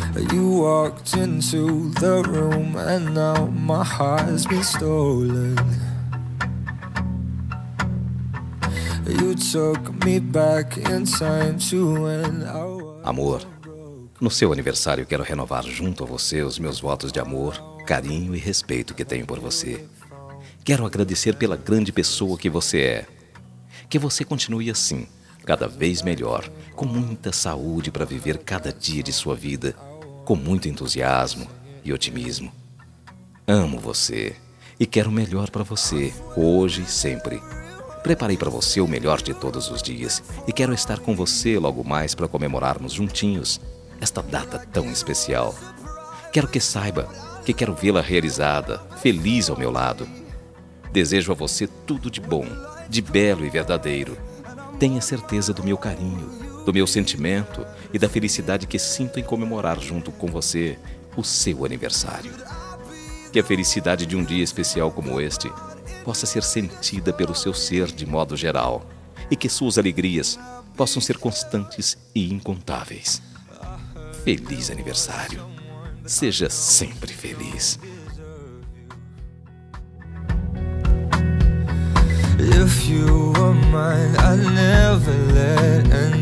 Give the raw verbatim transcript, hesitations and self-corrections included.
You walked into the room and now my heart's been stolen. You took me back in time to when I was... Amor, no seu aniversário quero renovar junto a você os meus votos de amor, carinho e respeito que tenho por você. Quero agradecer pela grande pessoa que você é. Que você continue assim, cada vez melhor, com muita saúde para viver cada dia de sua vida, com muito entusiasmo e otimismo. Amo você e quero o melhor para você, hoje e sempre. Preparei para você o melhor de todos os dias e quero estar com você logo mais para comemorarmos juntinhos esta data tão especial. Quero que saiba que quero vê-la realizada, feliz ao meu lado. Desejo a você tudo de bom, de belo e verdadeiro. Tenha certeza do meu carinho, do meu sentimento e da felicidade que sinto em comemorar junto com você o seu aniversário. Que a felicidade de um dia especial como este possa ser sentida pelo seu ser de modo geral e que suas alegrias possam ser constantes e incontáveis. Feliz aniversário. Seja sempre feliz. If you were mine, I'd never let anyone